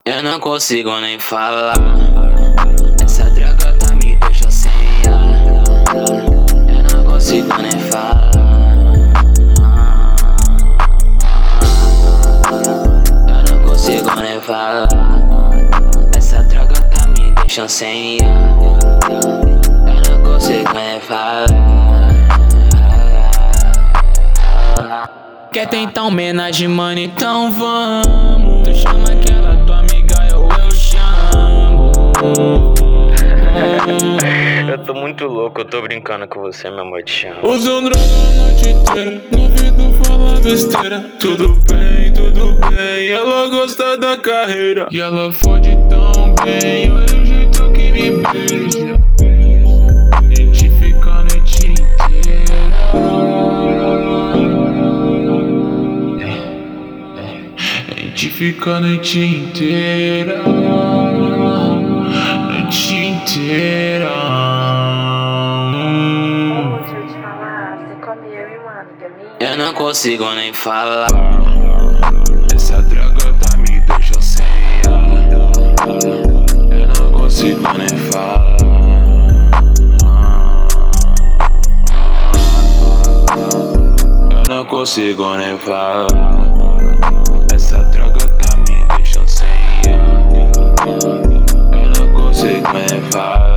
Eu não consigo nem falar. Essa droga tá me deixando sem ar. Eu não consigo nem falar. Eu não consigo nem falar. Essa droga tá me deixando sem ar. Eu não consigo nem falar. Quer tentar homenagem, mano? Então vamos. Tu chama aquela tua amiga, eu chamo. Eu tô muito louco, eu tô brincando com você, meu amor, te amo. Usando droga a noite inteira, no ouvido fala besteira. Tudo bem, ela gosta da carreira. E ela fode tão bem, olha o jeito que me beija. A gente fica a noite inteira. A gente fica a noite inteira. Noite inteira. Deixa eu te falar, você come eu e uma amiga minha. Eu não consigo nem falar. Essa droga tá me deixando sem ar. Eu não consigo nem falar. Eu não consigo nem falar. Essa droga tá me deixando sem ar. Eu não consigo nem falar.